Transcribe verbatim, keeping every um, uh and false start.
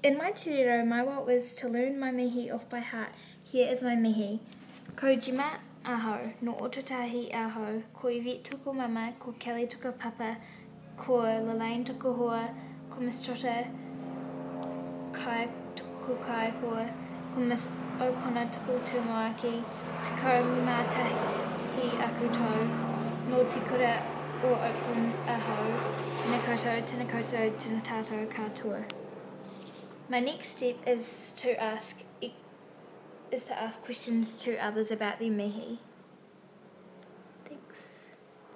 In my te reo, my wa was to learn my mihi off by heart. Here is my mihi. Ko Jima aho, no ototahi aho, ko Yvette tuku mama, ko Kelly tuku papa, ko Lalaine tuku hoa, ko Miss Trotter kai tuku kai hoa, ko Miss O'Connor tuku tumoaki, te kau mā tahi aku tau, no te kura o Oaklands aho, tēnā koutou, tēnā koutou, tēnā tātou katoa. My next step is to ask is to ask questions to others about their mihi.